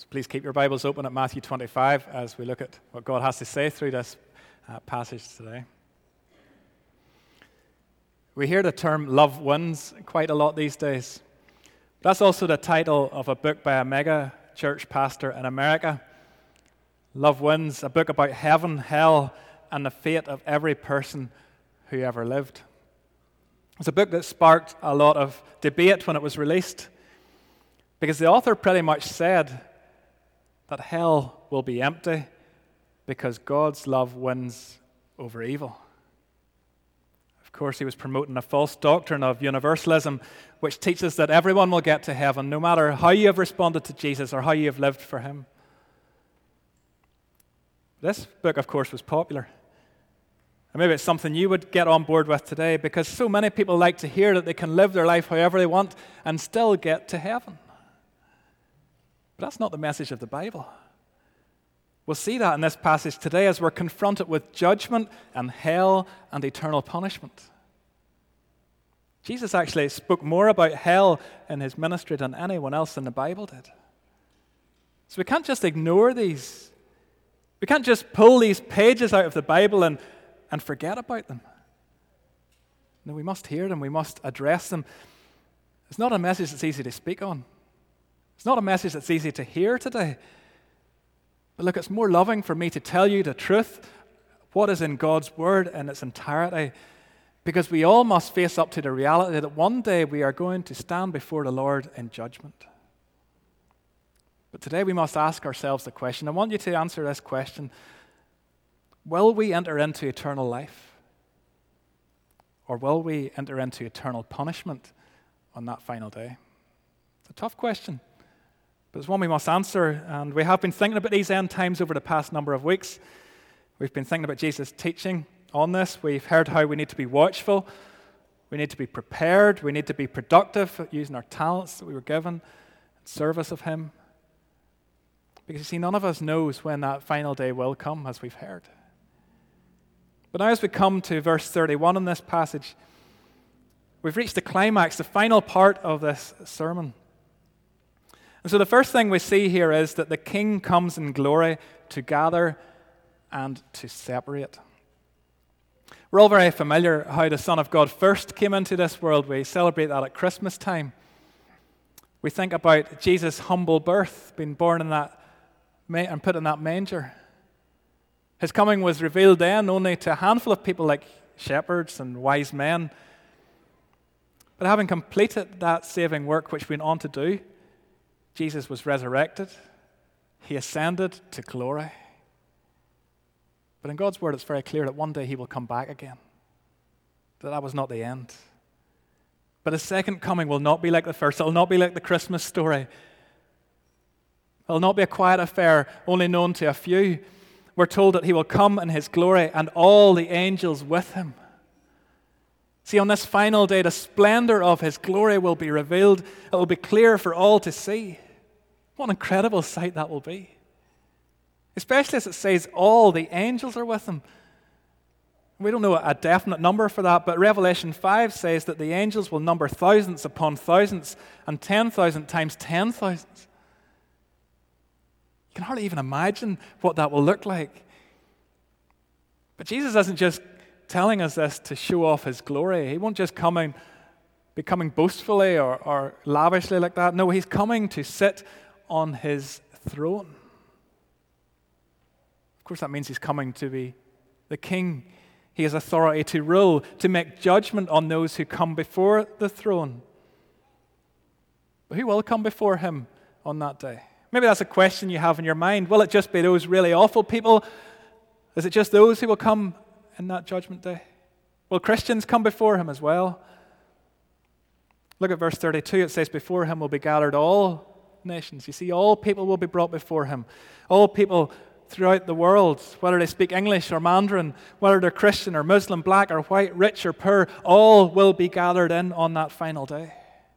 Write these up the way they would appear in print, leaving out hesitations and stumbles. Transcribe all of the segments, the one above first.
Please keep your Bibles open at Matthew 25 as we look at what God has to say through this passage today. We hear the term love wins quite a lot these days. That's also the title of a book by a mega church pastor in America. Love Wins, a book about heaven, hell, and the fate of every person who ever lived. It's a book that sparked a lot of debate when it was released, because the author pretty much said that hell will be empty because God's love wins over evil. Of course, he was promoting a false doctrine of universalism, which teaches that everyone will get to heaven, no matter how you have responded to Jesus or how you have lived for him. This book, of course, was popular. And maybe it's something you would get on board with today, because so many people like to hear that they can live their life however they want and still get to heaven. But that's not the message of the Bible. We'll see that in this passage today as we're confronted with judgment and hell and eternal punishment. Jesus actually spoke more about hell in his ministry than anyone else in the Bible did. So we can't just ignore these. We can't just pull these pages out of the Bible and forget about them. No, we must hear them. We must address them. It's not a message that's easy to speak on. It's not a message that's easy to hear today. But look, it's more loving for me to tell you the truth, what is in God's Word in its entirety, because we all must face up to the reality that one day we are going to stand before the Lord in judgment. But today we must ask ourselves the question. I want you to answer this question. Will we enter into eternal life? Or will we enter into eternal punishment on that final day? It's a tough question, but it's one we must answer. And we have been thinking about these end times over the past number of weeks. We've been thinking about Jesus' teaching on this. We've heard how we need to be watchful. We need to be prepared. We need to be productive using our talents that we were given in service of him. Because you see, none of us knows when that final day will come, as we've heard. But now as we come to verse 31 in this passage, we've reached the climax, the final part of this sermon. And so the first thing we see here is that the King comes in glory to gather and to separate. We're all very familiar how the Son of God first came into this world. We celebrate that at Christmas time. We think about Jesus' humble birth, being born in that and put in that manger. His coming was revealed then only to a handful of people like shepherds and wise men. But having completed that saving work which we went on to do, Jesus was resurrected. He ascended to glory. But in God's word, it's very clear that one day he will come back again. That was not the end. But his second coming will not be like the first. It will not be like the Christmas story. It will not be a quiet affair only known to a few. We're told that he will come in his glory and all the angels with him. See, on this final day, the splendor of his glory will be revealed. It will be clear for all to see. What an incredible sight that will be. Especially as it says all the angels are with him. We don't know a definite number for that, but Revelation 5 says that the angels will number thousands upon thousands and 10,000 times 10,000. You can hardly even imagine what that will look like. But Jesus isn't just telling us this to show off his glory. He won't just be coming boastfully or lavishly like that. No, he's coming to sit on his throne. Of course, that means he's coming to be the king. He has authority to rule, to make judgment on those who come before the throne. But who will come before him on that day? Maybe that's a question you have in your mind. Will it just be those really awful people? Is it just those who will come in that judgment day? Will Christians come before him as well? Look at verse 32. It says, before him will be gathered all nations. You see, all people will be brought before him. All people throughout the world, whether they speak English or Mandarin, whether they're Christian or Muslim, black or white, rich or poor, all will be gathered in on that final day.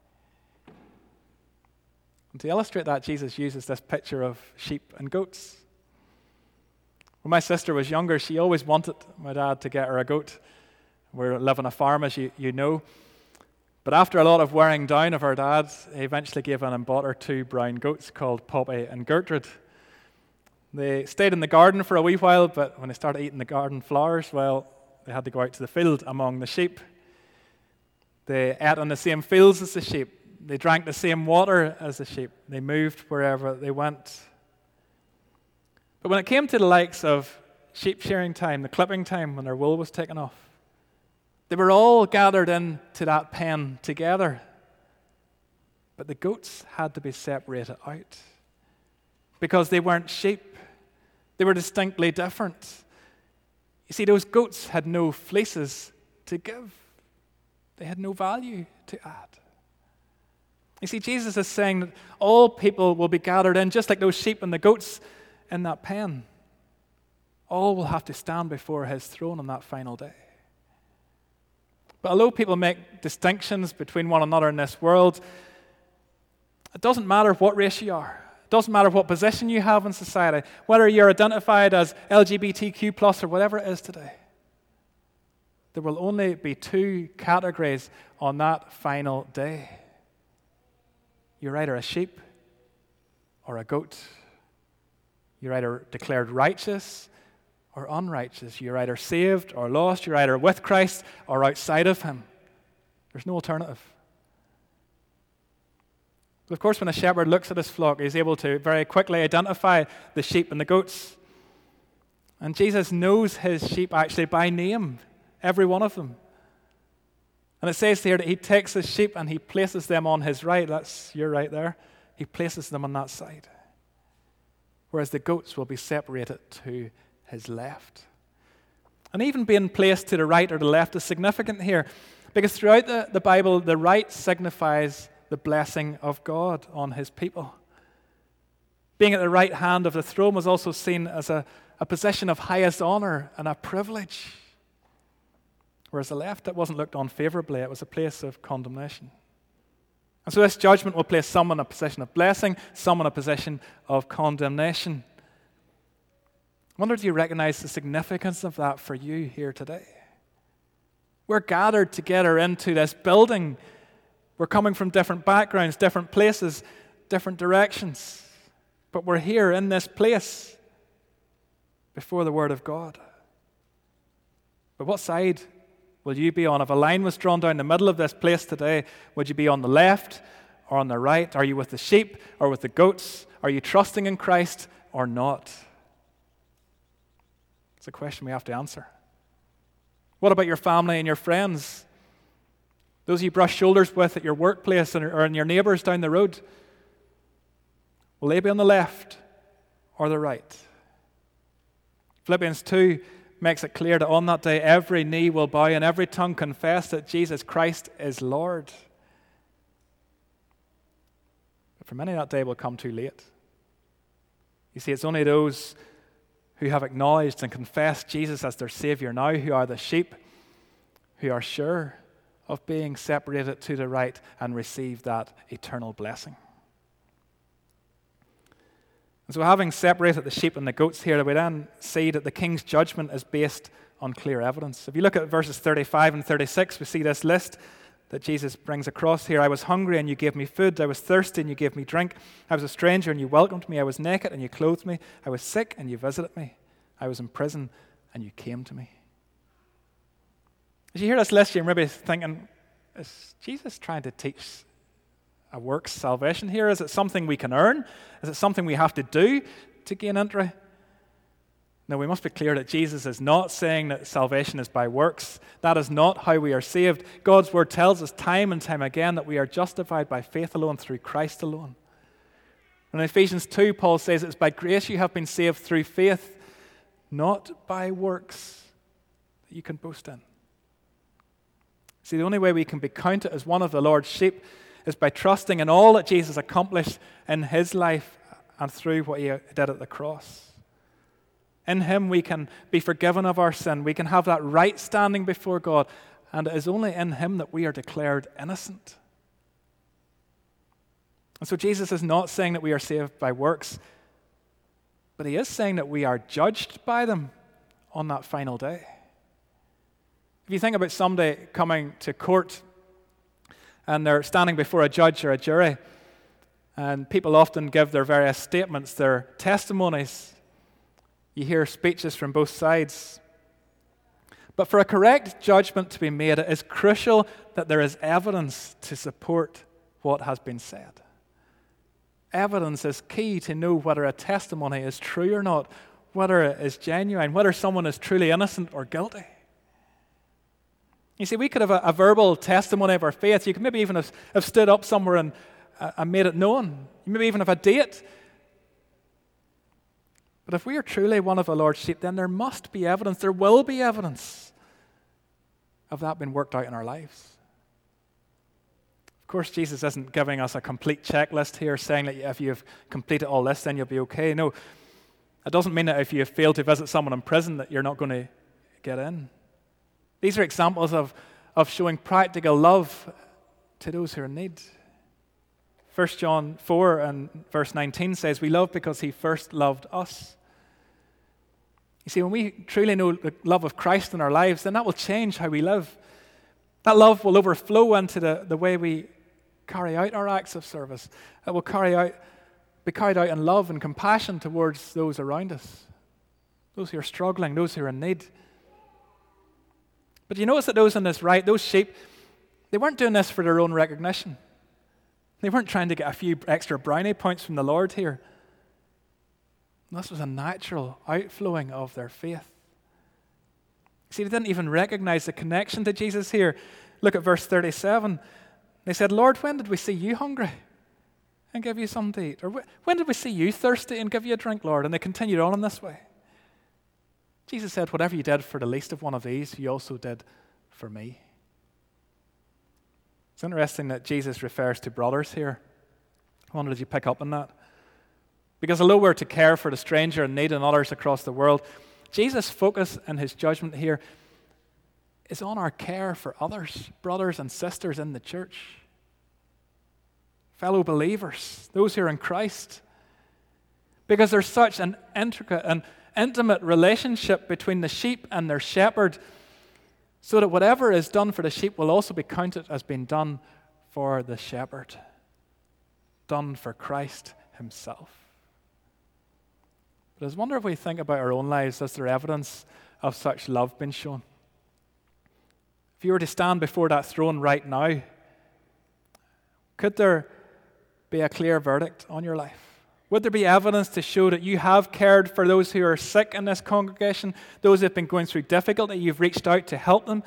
And to illustrate that, Jesus uses this picture of sheep and goats. When my sister was younger, she always wanted my dad to get her a goat. We live on a farm, as you know. But after a lot of wearing down of our dad, he eventually gave in and bought her 2 brown goats called Poppy and Gertrude. They stayed in the garden for a wee while, but when they started eating the garden flowers, well, they had to go out to the field among the sheep. They ate on the same fields as the sheep. They drank the same water as the sheep. They moved wherever they went. But when it came to the likes of sheep shearing time, the clipping time, when their wool was taken off, they were all gathered into that pen together. But the goats had to be separated out because they weren't sheep. They were distinctly different. You see, those goats had no fleeces to give. They had no value to add. You see, Jesus is saying that all people will be gathered in, just like those sheep and the goats in that pen. All will have to stand before his throne on that final day. But although people make distinctions between one another in this world, it doesn't matter what race you are. It doesn't matter what position you have in society, whether you're identified as LGBTQ plus or whatever it is today. There will only be 2 categories on that final day. You're either a sheep or a goat. You're either declared righteous or unrighteous. You're either saved or lost. You're either with Christ or outside of him. There's no alternative. But of course, when a shepherd looks at his flock, he's able to very quickly identify the sheep and the goats. And Jesus knows his sheep actually by name, every one of them. And it says here that he takes his sheep and he places them on his right. That's your right there. He places them on that side. Whereas the goats will be separated to his left. And even being placed to the right or the left is significant here, because throughout the Bible, the right signifies the blessing of God on his people. Being at the right hand of the throne was also seen as a position of highest honor and a privilege. Whereas the left, it wasn't looked on favorably. It was a place of condemnation. And so this judgment will place some in a position of blessing, some in a position of condemnation. I wonder, do you recognize the significance of that for you here today? We're gathered together into this building. We're coming from different backgrounds, different places, different directions. But we're here in this place before the Word of God. But what side will you be on? If a line was drawn down the middle of this place today, would you be on the left or on the right? Are you with the sheep or with the goats? Are you trusting in Christ or not? It's a question we have to answer. What about your family and your friends? Those you brush shoulders with at your workplace or in your neighbors down the road? Will they be on the left or the right? Philippians 2 makes it clear that on that day every knee will bow and every tongue confess that Jesus Christ is Lord. But for many, that day will come too late. You see, it's only those who have acknowledged and confessed Jesus as their Savior now, who are the sheep, who are sure of being separated to the right and receive that eternal blessing. And so having separated the sheep and the goats here, we then see that the king's judgment is based on clear evidence. If you look at verses 35 and 36, we see this list that Jesus brings across here. I was hungry and you gave me food. I was thirsty and you gave me drink. I was a stranger and you welcomed me. I was naked and you clothed me. I was sick and you visited me. I was in prison and you came to me. As you hear this list, you're maybe thinking, is Jesus trying to teach a works salvation here? Is it something we can earn? Is it something we have to do to gain entry? No, we must be clear that Jesus is not saying that salvation is by works. That is not how we are saved. God's word tells us time and time again that we are justified by faith alone, through Christ alone. And in Ephesians 2, Paul says it's by grace you have been saved through faith, not by works that you can boast in. See, the only way we can be counted as one of the Lord's sheep is by trusting in all that Jesus accomplished in his life and through what he did at the cross. In him we can be forgiven of our sin. We can have that right standing before God. And it is only in him that we are declared innocent. And so Jesus is not saying that we are saved by works, but he is saying that we are judged by them on that final day. If you think about somebody coming to court and they're standing before a judge or a jury. And people often give their various statements, their testimonies. You hear speeches from both sides. But for a correct judgment to be made, it is crucial that there is evidence to support what has been said. Evidence is key to know whether a testimony is true or not, whether it is genuine, whether someone is truly innocent or guilty. You see, we could have a verbal testimony of our faith. You could maybe even have stood up somewhere and made it known. You maybe even have a date. But if we are truly one of the Lord's sheep, then there must be evidence, there will be evidence of that being worked out in our lives. Of course, Jesus isn't giving us a complete checklist here, saying that if you've completed all this, then you'll be okay. No, it doesn't mean that if you have failed to visit someone in prison that you're not going to get in. These are examples of showing practical love to those who are in need. 1 John 4 and verse 19 says, we love because he first loved us. You see, when we truly know the love of Christ in our lives, then that will change how we live. That love will overflow into the way we carry out our acts of service. It will be carried out in love and compassion towards those around us, those who are struggling, those who are in need. But you notice that those on this right, those sheep, they weren't doing this for their own recognition. They weren't trying to get a few extra brownie points from the Lord here. This was a natural outflowing of their faith. See, they didn't even recognize the connection to Jesus here. Look at verse 37. They said, Lord, when did we see you hungry and give you something to eat? Or when did we see you thirsty and give you a drink, Lord? And they continued on in this way. Jesus said, whatever you did for the least of one of these, you also did for me. It's interesting that Jesus refers to brothers here. I wonder, did you pick up on that? Because although we're to care for the stranger in need and others across the world, Jesus' focus and his judgment here is on our care for others, brothers and sisters in the church, fellow believers, those who are in Christ. Because there's such an intricate and intimate relationship between the sheep and their shepherd, so that whatever is done for the sheep will also be counted as being done for the shepherd, done for Christ himself. But I wonder if we think about our own lives, is there evidence of such love being shown? If you were to stand before that throne right now, could there be a clear verdict on your life? Would there be evidence to show that you have cared for those who are sick in this congregation, those who have been going through difficulty, you've reached out to help them?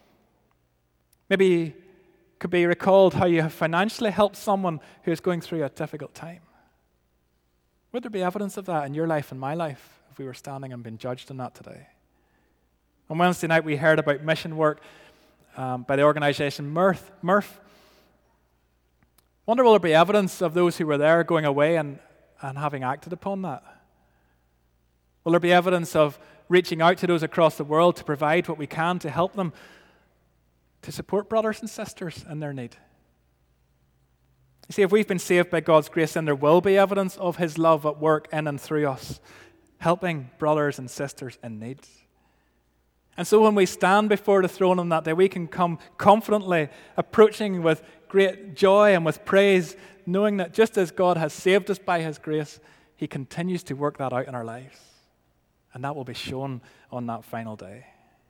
Maybe could be recalled how you have financially helped someone who is going through a difficult time. Would there be evidence of that in your life and my life if we were standing and being judged on that today? On Wednesday night we heard about mission work by the organization Murph. Wonder will there be evidence of those who were there going away and having acted upon that? Will there be evidence of reaching out to those across the world to provide what we can to help them, to support brothers and sisters in their need? You see, if we've been saved by God's grace, then there will be evidence of his love at work in and through us, helping brothers and sisters in need. And so when we stand before the throne on that day, we can come confidently, approaching with great joy and with praise, knowing that just as God has saved us by his grace, he continues to work that out in our lives. And that will be shown on that final day.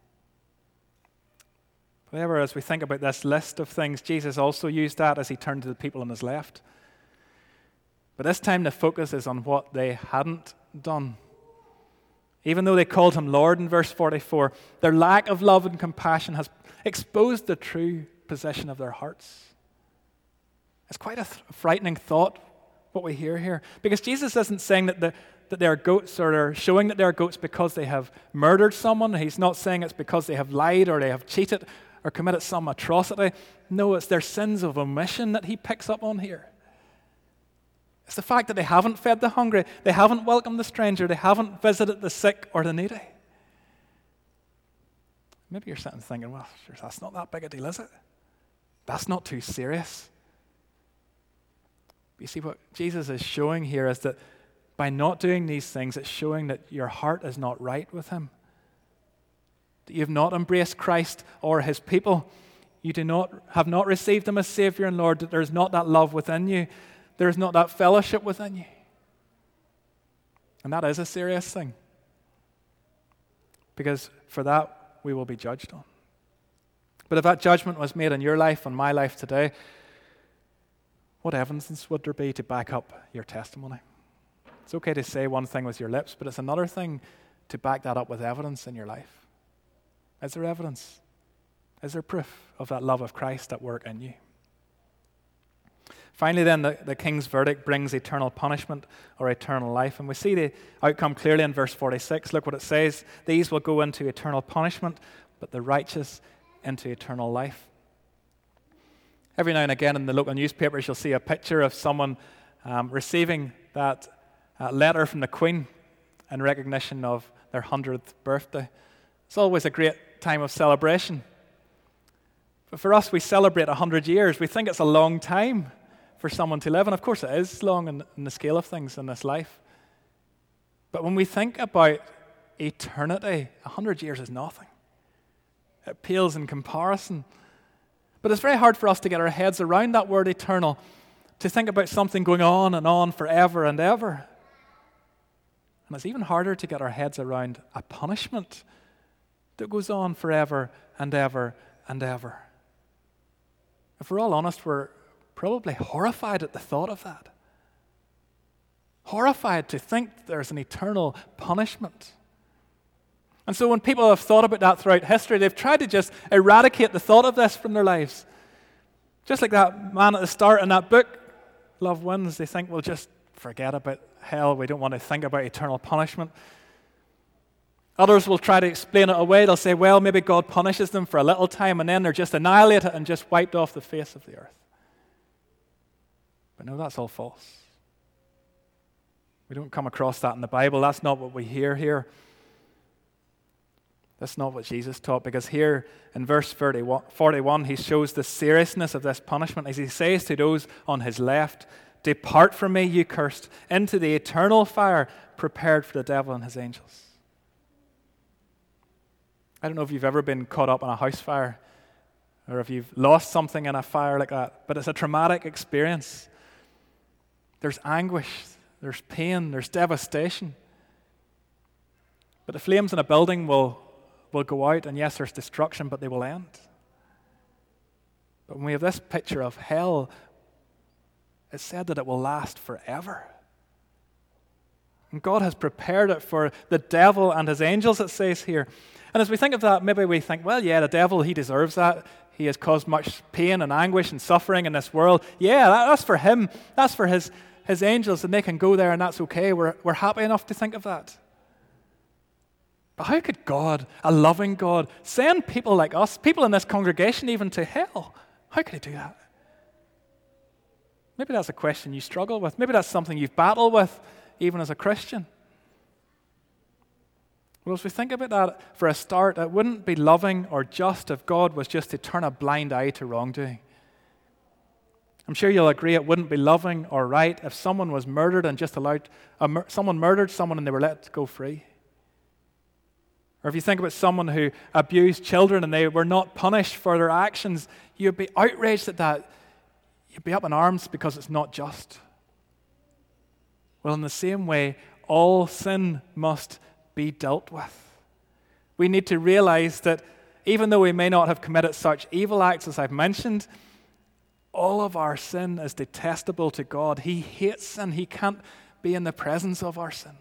However, as we think about this list of things, Jesus also used that as he turned to the people on his left. But this time the focus is on what they hadn't done. Even though they called him Lord in verse 44, their lack of love and compassion has exposed the true position of their hearts. It's quite a frightening thought, what we hear here. Because Jesus isn't saying that they are goats, or they're showing that they are goats because they have murdered someone. He's not saying it's because they have lied or they have cheated or committed some atrocity. No, it's their sins of omission that he picks up on here. It's the fact that they haven't fed the hungry, they haven't welcomed the stranger, they haven't visited the sick or the needy. Maybe you're sitting thinking, well, sure, that's not that big a deal, is it? That's not too serious. But you see, what Jesus is showing here is that by not doing these things, it's showing that your heart is not right with him. That you have not embraced Christ or his people. you have not received him as Savior and Lord, that there's not that love within you, there's not that fellowship within you. And that is a serious thing, because for that we will be judged on. But if that judgment was made in your life, on my life today, what evidence would there be to back up your testimony? It's okay to say one thing with your lips, but it's another thing to back that up with evidence in your life. Is there evidence? Is there proof of that love of Christ at work in you? Finally then, the king's verdict brings eternal punishment or eternal life. And we see the outcome clearly in verse 46. Look what it says. These will go into eternal punishment, but the righteous into eternal life. Every now and again in the local newspapers, you'll see a picture of someone receiving that letter from the Queen in recognition of their 100th birthday. It's always a great time of celebration. But for us, we celebrate 100 years. We think it's a long time for someone to live, and of course it is long in the scale of things in this life. But when we think about eternity, 100 years is nothing. It pales in comparison. But it's very hard for us to get our heads around that word eternal, to think about something going on and on forever and ever. And it's even harder to get our heads around a punishment that goes on forever and ever and ever. If we're all honest, we're probably horrified at the thought of that. Horrified to think there's an eternal punishment. And so when people have thought about that throughout history, they've tried to just eradicate the thought of this from their lives. Just like that man at the start in that book, Love Wins, they think we'll just forget about hell. We don't want to think about eternal punishment. Others will try to explain it away. They'll say, well, maybe God punishes them for a little time and then they're just annihilated and just wiped off the face of the earth. But no, that's all false. We don't come across that in the Bible. That's not what we hear here. That's not what Jesus taught, because here in verse 41, he shows the seriousness of this punishment as he says to those on his left, "Depart from me, you cursed, into the eternal fire prepared for the devil and his angels." I don't know if you've ever been caught up in a house fire or if you've lost something in a fire like that, but it's a traumatic experience. There's anguish, there's pain, there's devastation. But the flames in a building will go out, and yes, there's destruction, but they will end. But when we have this picture of hell, it's said that it will last forever. And God has prepared it for the devil and his angels, it says here. And as we think of that, maybe we think, well, yeah, the devil, he deserves that. He has caused much pain and anguish and suffering in this world. Yeah, that's for him. That's for his angels, and they can go there, and that's okay. We're happy enough to think of that. But how could God, a loving God, send people like us, people in this congregation even, to hell? How could he do that? Maybe that's a question you struggle with. Maybe that's something you've battled with, even as a Christian. Well, as we think about that, for a start, it wouldn't be loving or just if God was just to turn a blind eye to wrongdoing. I'm sure you'll agree it wouldn't be loving or right if someone was murdered and just allowed, someone murdered someone and they were let go free. Or if you think about someone who abused children and they were not punished for their actions, you'd be outraged at that. You'd be up in arms because it's not just. Well, in the same way, all sin must be dealt with. We need to realize that even though we may not have committed such evil acts as I've mentioned, all of our sin is detestable to God. He hates sin. He can't be in the presence of our sin.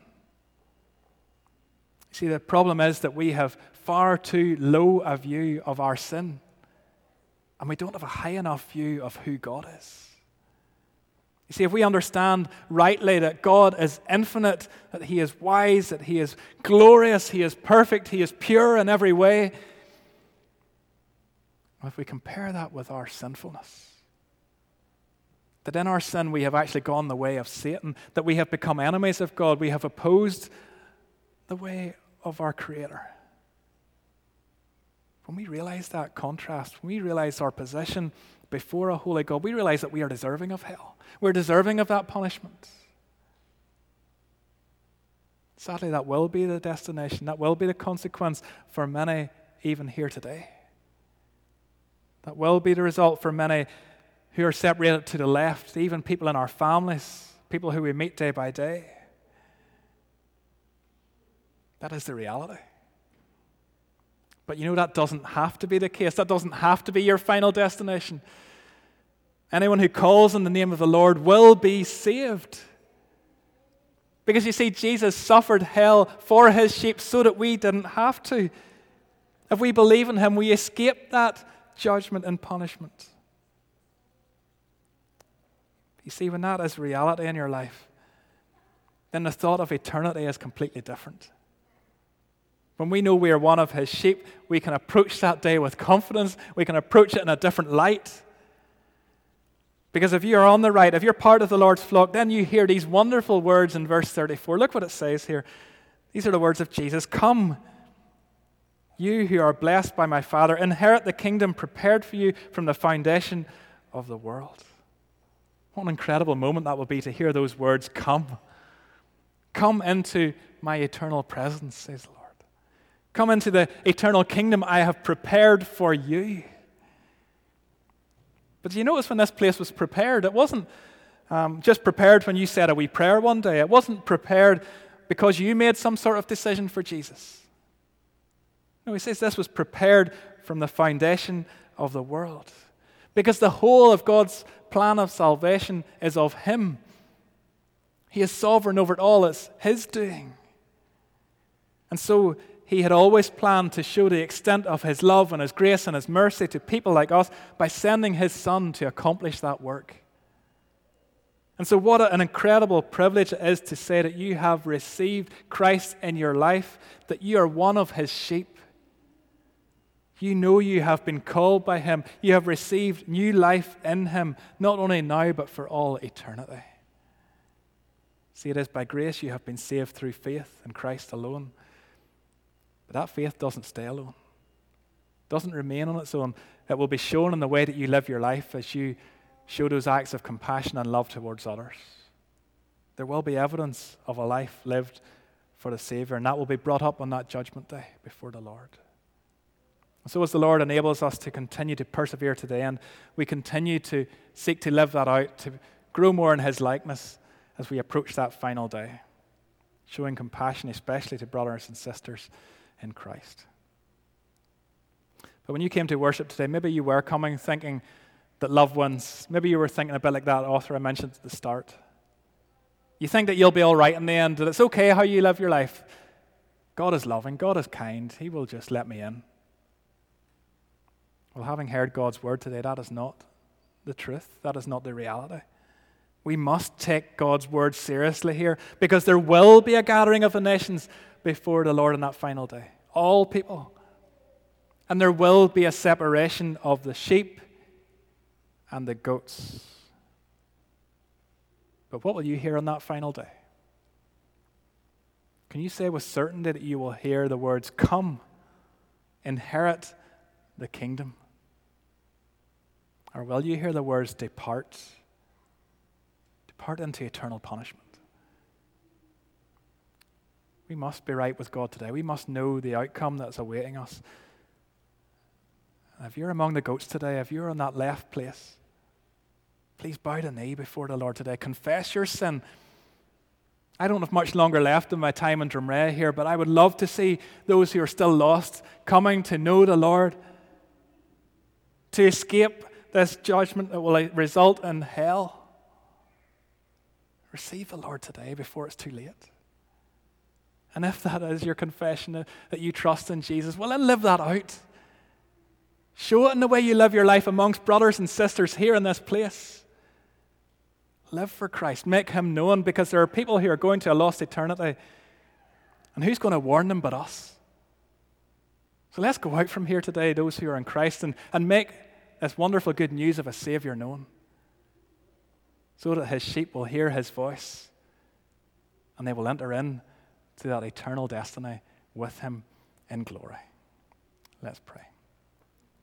See, the problem is that we have far too low a view of our sin, and we don't have a high enough view of who God is. You see, if we understand rightly that God is infinite, that he is wise, that he is glorious, he is perfect, he is pure in every way, if we compare that with our sinfulness, that in our sin we have actually gone the way of Satan, that we have become enemies of God, we have opposed the way of our Creator. When we realize that contrast, when we realize our position before a holy God, we realize that we are deserving of hell. We're deserving of that punishment. Sadly, that will be the destination. That will be the consequence for many even here today. That will be the result for many who are separated to the left, even people in our families, people who we meet day by day. That is the reality. But you know, that doesn't have to be the case. That doesn't have to be your final destination. Anyone who calls on the name of the Lord will be saved. Because you see, Jesus suffered hell for his sheep so that we didn't have to. If we believe in him, we escape that judgment and punishment. You see, when that is reality in your life, then the thought of eternity is completely different. When we know we are one of his sheep, we can approach that day with confidence. We can approach it in a different light. Because if you are on the right, if you're part of the Lord's flock, then you hear these wonderful words in verse 34. Look what it says here. These are the words of Jesus. Come, you who are blessed by my Father, inherit the kingdom prepared for you from the foundation of the world. What an incredible moment that will be to hear those words, come. Come into my eternal presence, says the Lord. Come into the eternal kingdom I have prepared for you. But you notice when this place was prepared, it wasn't just prepared when you said a wee prayer one day. It wasn't prepared because you made some sort of decision for Jesus. No, he says this was prepared from the foundation of the world. Because the whole of God's plan of salvation is of him. He is sovereign over it all. It's his doing. And so he had always planned to show the extent of his love and his grace and his mercy to people like us by sending his Son to accomplish that work. And so what an incredible privilege it is to say that you have received Christ in your life, that you are one of his sheep. You know you have been called by him. You have received new life in him, not only now, but for all eternity. See, it is by grace you have been saved through faith in Christ alone. But that faith doesn't stay alone. It doesn't remain on its own. It will be shown in the way that you live your life as you show those acts of compassion and love towards others. There will be evidence of a life lived for the Savior, and that will be brought up on that judgment day before the Lord. And so as the Lord enables us to continue to persevere to the end, we continue to seek to live that out, to grow more in his likeness as we approach that final day, showing compassion especially to brothers and sisters in Christ. But when you came to worship today, maybe you were coming thinking that loved ones, maybe you were thinking a bit like that author I mentioned at the start. You think that you'll be all right in the end, that it's okay how you live your life. God is loving, God is kind, he will just let me in. Well, having heard God's word today, that is not the truth. That is not the reality. We must take God's word seriously here, because there will be a gathering of the nations before the Lord on that final day. All people. And there will be a separation of the sheep and the goats. But what will you hear on that final day? Can you say with certainty that you will hear the words, come, inherit the kingdom? Or will you hear the words, depart? Depart into eternal punishment. We must be right with God today. We must know the outcome that's awaiting us. And if you're among the goats today, if you're in that left place, please bow the knee before the Lord today. Confess your sin. I don't have much longer left in my time in Drumrea here, but I would love to see those who are still lost coming to know the Lord, to escape this judgment that will result in hell. Receive the Lord today before it's too late. And if that is your confession that you trust in Jesus, well, then live that out. Show it in the way you live your life amongst brothers and sisters here in this place. Live for Christ. Make him known, because there are people who are going to a lost eternity. And who's going to warn them but us? So let's go out from here today, those who are in Christ, and make this wonderful good news of a Savior known, so that his sheep will hear his voice and they will enter in to that eternal destiny with him in glory. Let's pray.